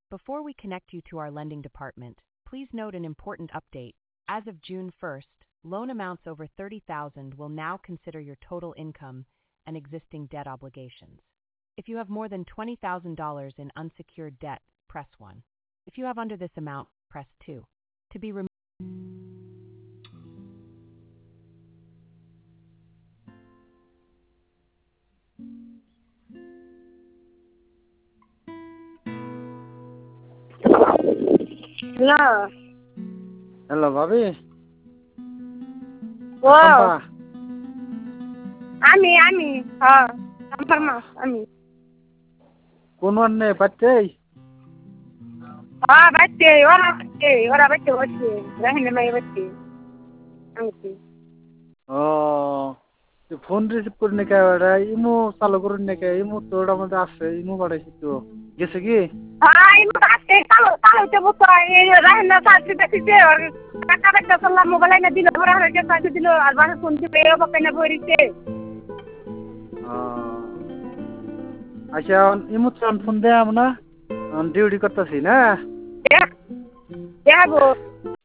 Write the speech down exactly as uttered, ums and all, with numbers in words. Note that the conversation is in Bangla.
Before we connect you to our lending department, please note an important update. As of June first, loan amounts over thirty thousand dollars will now consider your total income and existing debt obligations. If you have more than twenty thousand dollars in unsecured debt, press one. If you have under this amount, press two. To be removed. Hello. Hello, Bobby. Wow. Ami, Ami. Ha. Amparma, Ami. কোন ওয়ানে বাচ্চা? Ha, বাচ্চা, ওরা বাচ্চা, ওরা বাচ্চা বাচ্চা। রাহিনা মাই বাচ্চা। আমি। ও ফোন রিসিভ করে নে কে ওরা ইমো চালু করে নে কে ইমো তোর মধ্যে আছে ইমো বাড়াইছি তো গেছে কি? হ্যাঁ ইমো আছে চালু চালু তে বতো এই রাহিনা সাথে দেখতে আর টাকা টাকা সাল্লা মোবাইল না দিল ওরা হয়ে সাথে দিল আর বাসা ফোন দিবে ও বাপে না বইরিতে। আচ্ছা ইমো ফোন দে আমরা ডিউটি করতেছি না দেখ দেখাবো